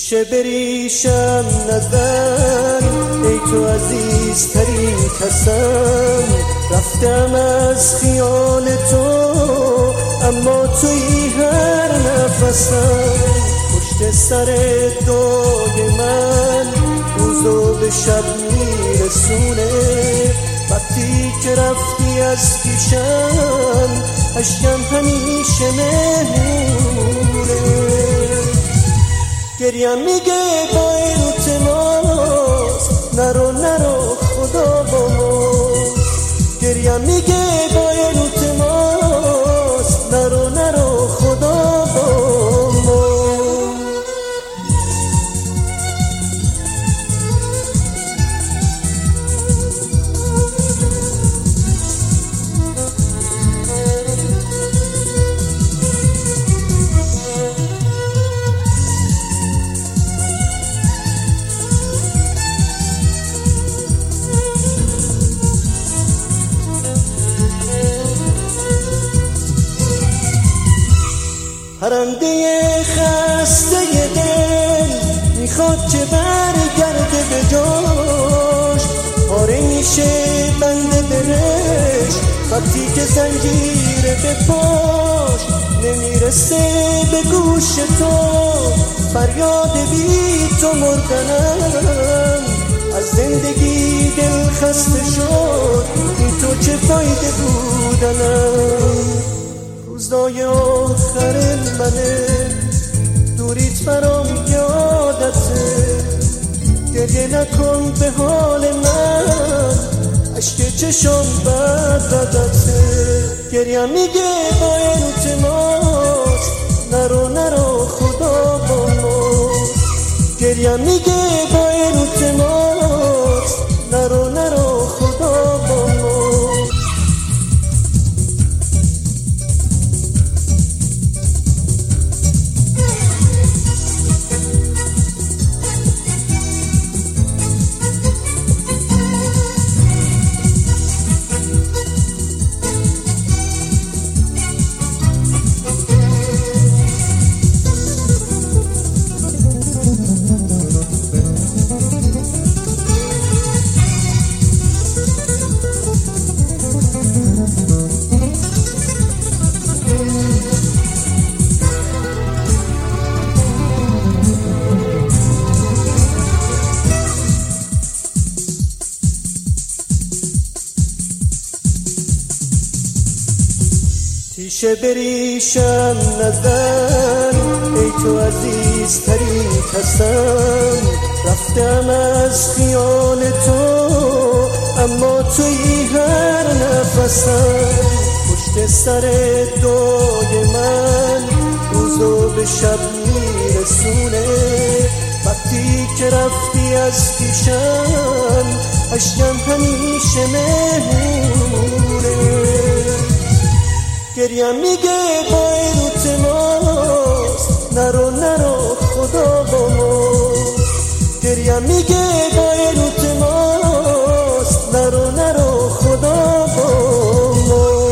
تیشه بریشم نزن ای تو عزیزترین کسم، رفتم از خیال تو اما تویی هر نفسم. پشت سر دای من روزو به شب میرسونه، وقتی که رفتی از پیشم اشکم همیشه مهمونه. گریم میگه با این تماس نرو نرو خدا با ماست. گریم میگه با این تماس نرو نرو خدا با ماست. پرنده خسته دل میخواد که برگرده به جاش، پاره میشه بنده برش وقتی که زنجیر به پاش نمیرسه به گوش تو. فریاد بی تو مردنم، از زندگی دل خسته شد، این تو چه فایده بودنم. روزای آخر منه دوریت برام یادته، گریه نکن به حال من اشک چشم بدته. گریه میگه با التماس نرو نرو خدا با ماست. گریه میگه با التماس نرو نرو خدا با ماست. تیشه بریشم نزن ای تو عزیزترین کسم، رفتم از خیال تو اما تویی هر نفسم. پشت سر دای من روزو به شب میرسونه، وقتی که رفتی از پیشم اشکم همیشه مهمونه. گریم میگه با التماس نرو نرو خدا با ماست. گریم میگه با التماس نرو نرو خدا با ماست.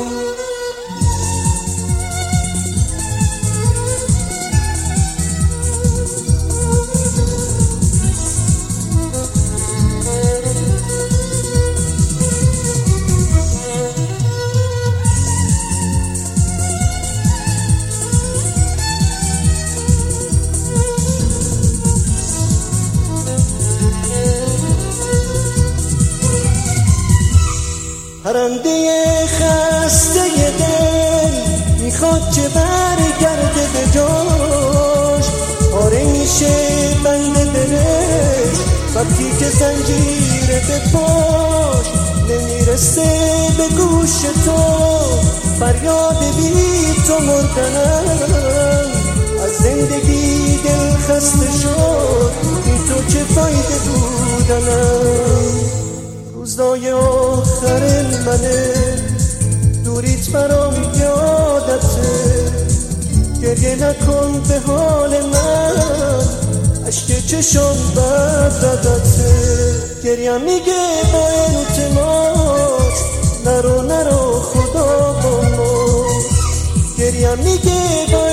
پرنده خسته دل میخواد که برگرده به جاش، پاره میشه بنده برش وقتی که زنجیر به پاش نمیرسه به گوش تو. فریاد بی تو مردنم، از زندگی دل خسته شد، این تو چه فایده بودنم. روزای آخر منه دوریت برام یادته، گریه نکن به حال من اشک چشم بدته. گریه میگه با التماس نرو نرو خدا با ماست. گریه میگه با